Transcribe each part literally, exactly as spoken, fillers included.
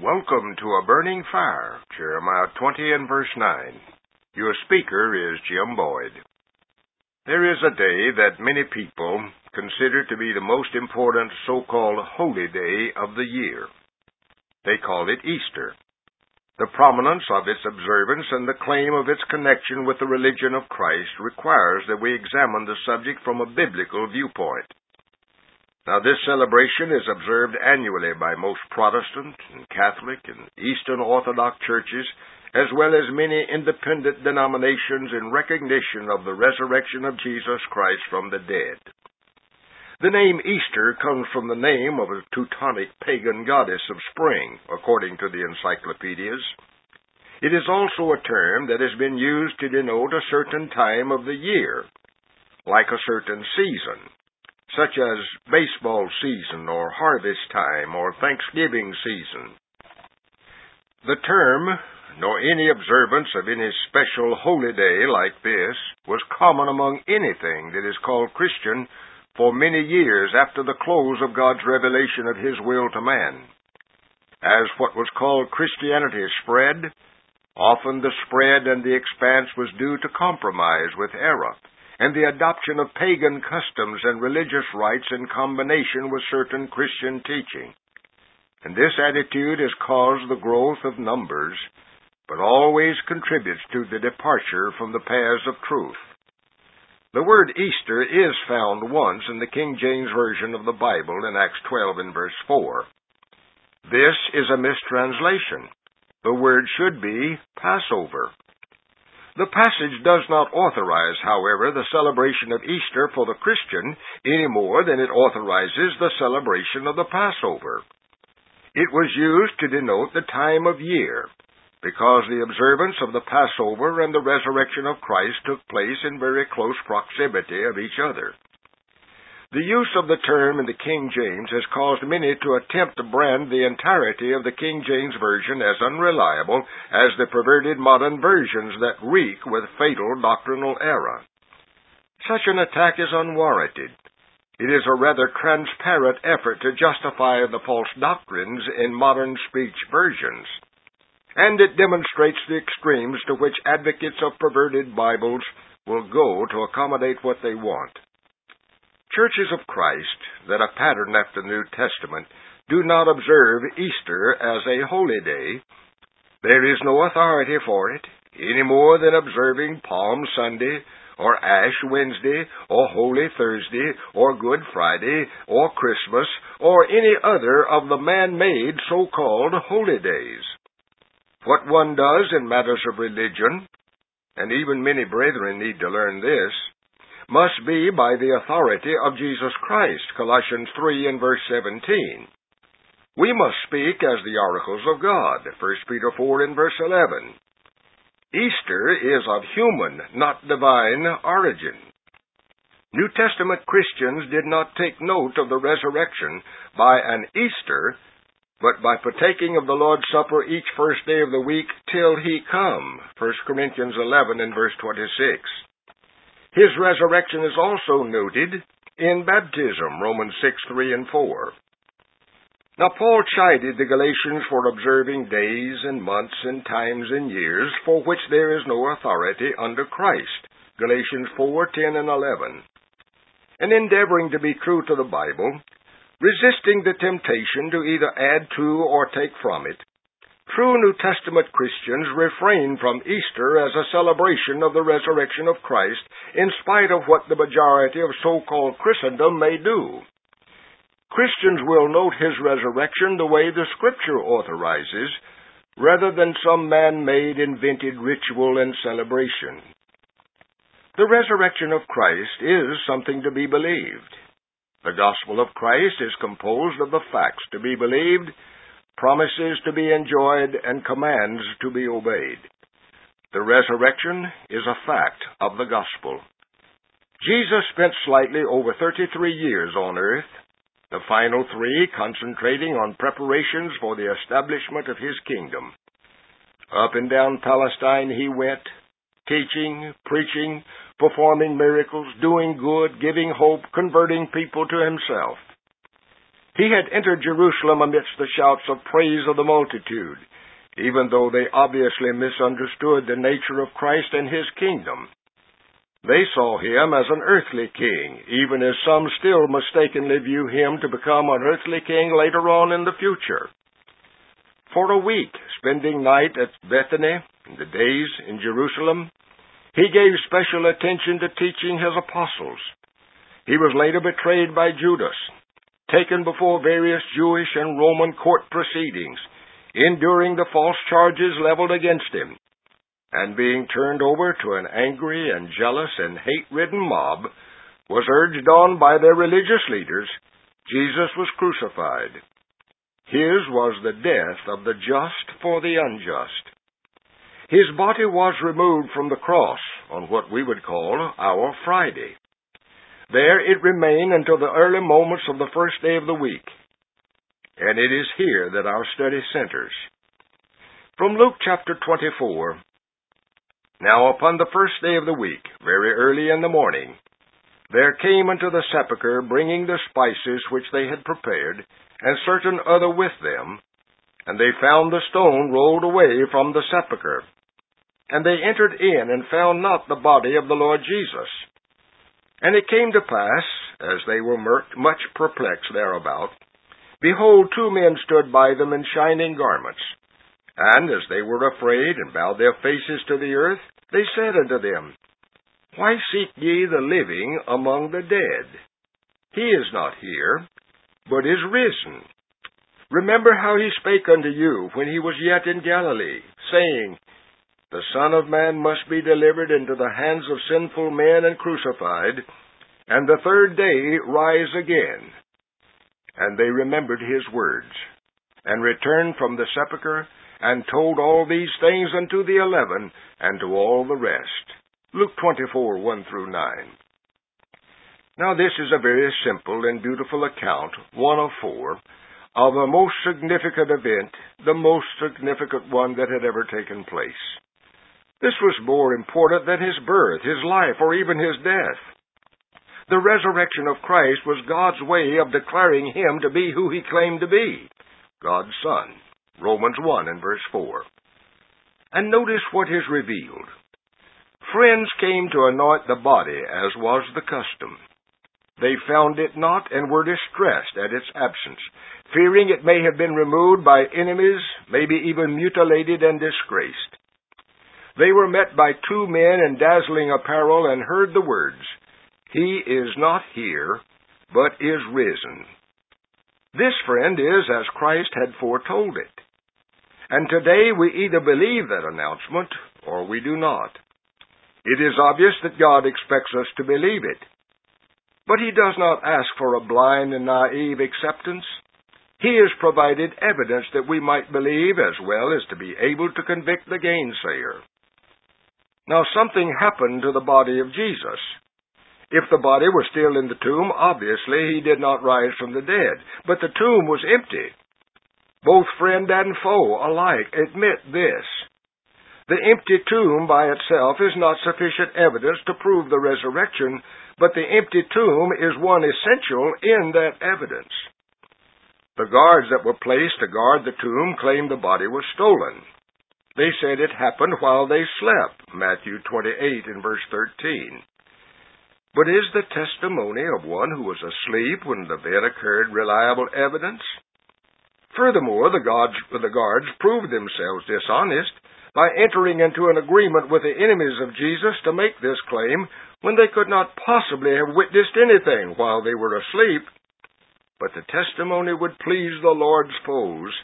Welcome to A Burning Fire, Jeremiah twenty and verse nine. Your speaker is Jim Boyd. There is a day that many people consider to be the most important so-called holy day of the year. They call it Easter. The prominence of its observance and the claim of its connection with the religion of Christ requires that we examine the subject from a biblical viewpoint. Now, this celebration is observed annually by most Protestant and Catholic and Eastern Orthodox churches, as well as many independent denominations in recognition of the resurrection of Jesus Christ from the dead. The name Easter comes from the name of a Teutonic pagan goddess of spring, according to the encyclopedias. It is also a term that has been used to denote a certain time of the year, like a certain season, such as baseball season or harvest time or Thanksgiving season. The term, nor any observance of any special holy day like this, was common among anything that is called Christian for many years after the close of God's revelation of His will to man. As what was called Christianity spread, often the spread and the expanse was due to compromise with error, and the adoption of pagan customs and religious rites in combination with certain Christian teaching. And this attitude has caused the growth of numbers, but always contributes to the departure from the paths of truth. The word Easter is found once in the King James Version of the Bible in Acts twelve and verse four. This is a mistranslation. The word should be Passover. The passage does not authorize, however, the celebration of Easter for the Christian any more than it authorizes the celebration of the Passover. It was used to denote the time of year, because the observance of the Passover and the resurrection of Christ took place in very close proximity of each other. The use of the term in the King James has caused many to attempt to brand the entirety of the King James Version as unreliable as the perverted modern versions that reek with fatal doctrinal error. Such an attack is unwarranted. It is a rather transparent effort to justify the false doctrines in modern speech versions, and it demonstrates the extremes to which advocates of perverted Bibles will go to accommodate what they want. Churches of Christ that are patterned after the New Testament do not observe Easter as a holy day. There is no authority for it, any more than observing Palm Sunday, or Ash Wednesday, or Holy Thursday, or Good Friday, or Christmas, or any other of the man-made so-called holy days. What one does in matters of religion, and even many brethren need to learn this, must be by the authority of Jesus Christ, Colossians three and verse seventeen. We must speak as the oracles of God, First Peter four and verse eleven. Easter is of human, not divine, origin. New Testament Christians did not take note of the resurrection by an Easter, but by partaking of the Lord's Supper each first day of the week till He come, First Corinthians eleven and verse twenty-six. His resurrection is also noted in baptism, Romans six, three and four. Now, Paul chided the Galatians for observing days and months and times and years for which there is no authority under Christ, Galatians four, ten and eleven. And endeavoring to be true to the Bible, resisting the temptation to either add to or take from it, true New Testament Christians refrain from Easter as a celebration of the resurrection of Christ, in spite of what the majority of so-called Christendom may do. Christians will note His resurrection the way the Scripture authorizes, rather than some man-made invented ritual and celebration. The resurrection of Christ is something to be believed. The gospel of Christ is composed of the facts to be believed, promises to be enjoyed, and commands to be obeyed. The resurrection is a fact of the gospel. Jesus spent slightly over thirty-three years on earth, the final three concentrating on preparations for the establishment of His kingdom. Up and down Palestine He went, teaching, preaching, performing miracles, doing good, giving hope, converting people to Himself. He had entered Jerusalem amidst the shouts of praise of the multitude, even though they obviously misunderstood the nature of Christ and His kingdom. They saw Him as an earthly king, even as some still mistakenly view Him to become an earthly king later on in the future. For a week, spending night at Bethany, and the days in Jerusalem, He gave special attention to teaching His apostles. He was later betrayed by Judas, taken before various Jewish and Roman court proceedings, enduring the false charges leveled against Him, and being turned over to an angry and jealous and hate-ridden mob, was urged on by their religious leaders, Jesus was crucified. His was the death of the just for the unjust. His body was removed from the cross on what we would call our Friday. There it remained until the early moments of the first day of the week. And it is here that our study centers. From Luke chapter twenty-four, Now upon the first day of the week, very early in the morning, there came unto the sepulchre, bringing the spices which they had prepared, and certain other with them, and they found the stone rolled away from the sepulchre. And they entered in, and found not the body of the Lord Jesus. And it came to pass, as they were much perplexed thereabout, behold, two men stood by them in shining garments. And as they were afraid, and bowed their faces to the earth, they said unto them, Why seek ye the living among the dead? He is not here, but is risen. Remember how He spake unto you when He was yet in Galilee, saying, The Son of Man must be delivered into the hands of sinful men and crucified, and the third day rise again. And they remembered His words, and returned from the sepulchre, and told all these things unto the eleven, and to all the rest. Luke twenty-four, one through nine. Now this is a very simple and beautiful account, one of four, of a most significant event, the most significant one that had ever taken place. This was more important than His birth, His life, or even His death. The resurrection of Christ was God's way of declaring Him to be who He claimed to be, God's Son. Romans one and verse four. And notice what is revealed. Friends came to anoint the body, as was the custom. They found it not, and were distressed at its absence, fearing it may have been removed by enemies, maybe even mutilated and disgraced. They were met by two men in dazzling apparel, and heard the words, He is not here, but is risen. This, friend, is as Christ had foretold it. And today we either believe that announcement, or we do not. It is obvious that God expects us to believe it. But He does not ask for a blind and naive acceptance. He has provided evidence that we might believe as well as to be able to convict the gainsayer. Now something happened to the body of Jesus. If the body was still in the tomb, obviously He did not rise from the dead, but the tomb was empty. Both friend and foe alike admit this. The empty tomb by itself is not sufficient evidence to prove the resurrection, but the empty tomb is one essential in that evidence. The guards that were placed to guard the tomb claimed the body was stolen. They said it happened while they slept, Matthew twenty-eight and verse thirteen. But is the testimony of one who was asleep when the event occurred reliable evidence? Furthermore, the guards, the guards proved themselves dishonest by entering into an agreement with the enemies of Jesus to make this claim when they could not possibly have witnessed anything while they were asleep. But the testimony would please the Lord's foes.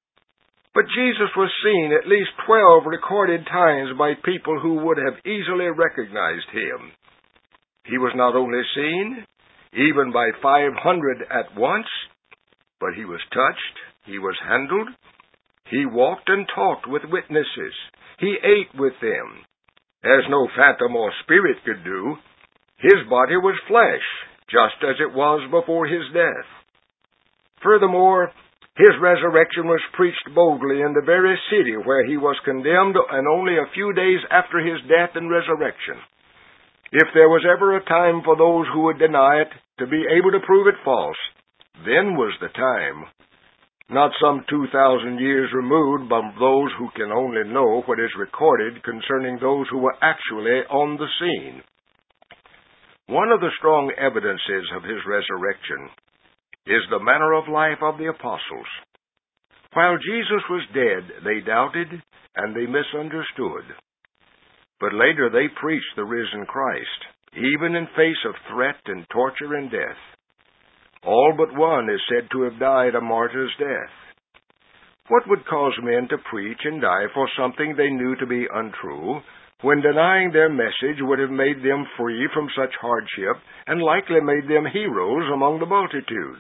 But Jesus was seen at least twelve recorded times by people who would have easily recognized Him. He was not only seen, even by five hundred at once, but He was touched, He was handled, He walked and talked with witnesses, He ate with them. As no phantom or spirit could do, His body was flesh, just as it was before His death. Furthermore, His resurrection was preached boldly in the very city where He was condemned, and only a few days after His death and resurrection. If there was ever a time for those who would deny it to be able to prove it false, Then was the time, not some two thousand years removed from those who can only know what is recorded concerning those who were actually on the scene. One of the strong evidences of his resurrection is the manner of life of the apostles. While Jesus was dead, they doubted and they misunderstood. But later they preached the risen Christ, even in face of threat and torture and death. All but one is said to have died a martyr's death. What would cause men to preach and die for something they knew to be untrue, when denying their message would have made them free from such hardship and likely made them heroes among the multitudes?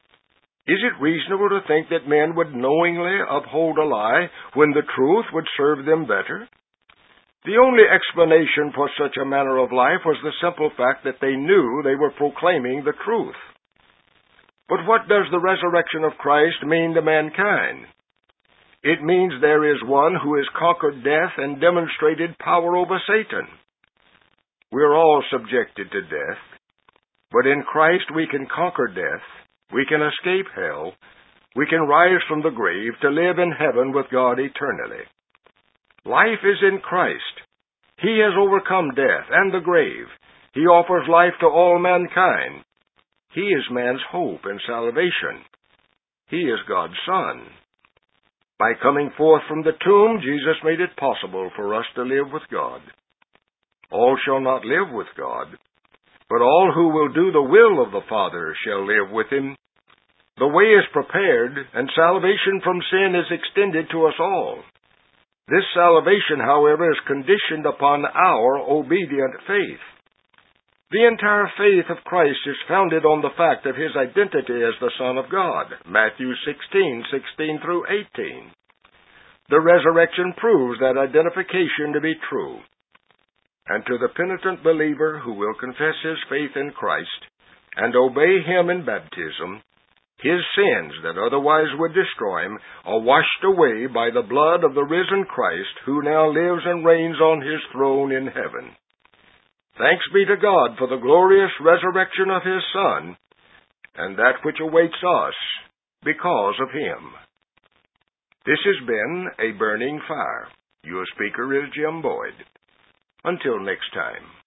Is it reasonable to think that men would knowingly uphold a lie when the truth would serve them better? The only explanation for such a manner of life was the simple fact that they knew they were proclaiming the truth. But what does the resurrection of Christ mean to mankind? It means there is one who has conquered death and demonstrated power over Satan. We are all subjected to death, but in Christ we can conquer death, we can escape hell, we can rise from the grave to live in heaven with God eternally. Life is in Christ. He has overcome death and the grave. He offers life to all mankind. He is man's hope and salvation. He is God's Son. By coming forth from the tomb, Jesus made it possible for us to live with God. All shall not live with God, but all who will do the will of the Father shall live with Him. The way is prepared, and salvation from sin is extended to us all. This salvation, however, is conditioned upon our obedient faith. The entire faith of Christ is founded on the fact of His identity as the Son of God, Matthew sixteen, sixteen through eighteen. The resurrection proves that identification to be true. And to the penitent believer who will confess his faith in Christ and obey Him in baptism, his sins that otherwise would destroy him are washed away by the blood of the risen Christ, who now lives and reigns on His throne in heaven. Thanks be to God for the glorious resurrection of His Son, and that which awaits us because of Him. This has been A Burning Fire. Your speaker is Jim Boyd. Until next time.